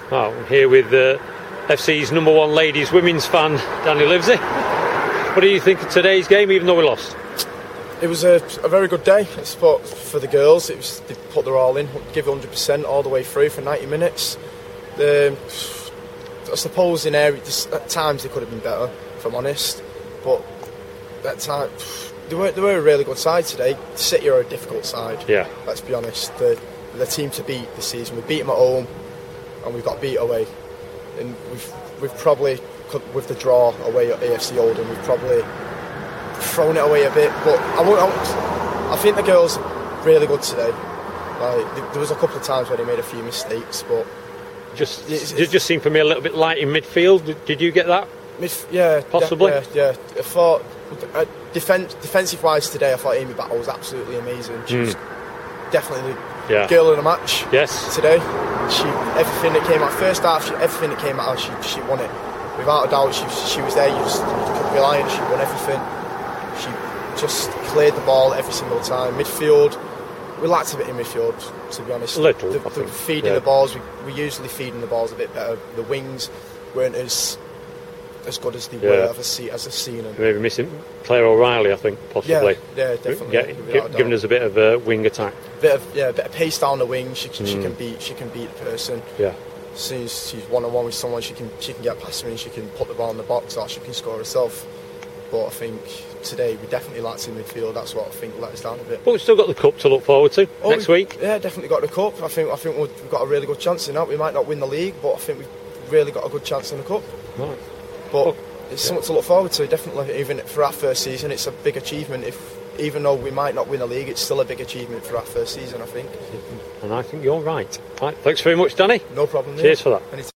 Well, I'm here with FC's number one ladies women's fan, Danny Livesey. What do you think of today's game, even though we lost? It was a very good day for the girls. They put their all in, give 100% all the way through for 90 minutes. I suppose at times they could have been better, if I'm honest. But at time they were a really good side today. City are a difficult side. Yeah. Let's be honest. The team to beat this season. We beat them at home, and we've got beat away. And we've probably, with the draw away at AFC Oldham, we've probably thrown it away a bit. But I think the girls are really good today. There was a couple of times where they made a few mistakes, but it just seemed for me a little bit light in midfield. Did you get that? Yeah, possibly. Yeah. I thought defensive wise today, I thought Amy Battle was absolutely amazing. She was definitely the girl of the match. Yes. Today, everything that came out first half, everything that came out, she won it without a doubt. She was there. You could rely on her. She won everything. She just cleared the ball every single time. Midfield, we lacked a bit in midfield, to be honest. The feeding the balls, we usually feeding the balls a bit better. The wings weren't as good as they were as I've seen them. Maybe missing Claire O'Reilly, I think, possibly. Yeah, definitely. Giving us a bit of a wing attack. A bit of pace down the wing. She can beat the person. Yeah. As soon as she's one-on-one with someone, she can get past me and she can put the ball in the box, or she can score herself. But I think today we definitely lacked in midfield. That's what I think let us down a bit. But we've still got the cup to look forward to next week. Yeah, definitely got the cup. I think we've got a really good chance in that. We might not win the league, but I think we've really got a good chance in the cup. Right. But it's something to look forward to. Definitely, even for our first season, it's a big achievement. Even though we might not win the league, it's still a big achievement for our first season, I think. And I think you're right. Right, thanks very much, Danny. No problem. Cheers for that.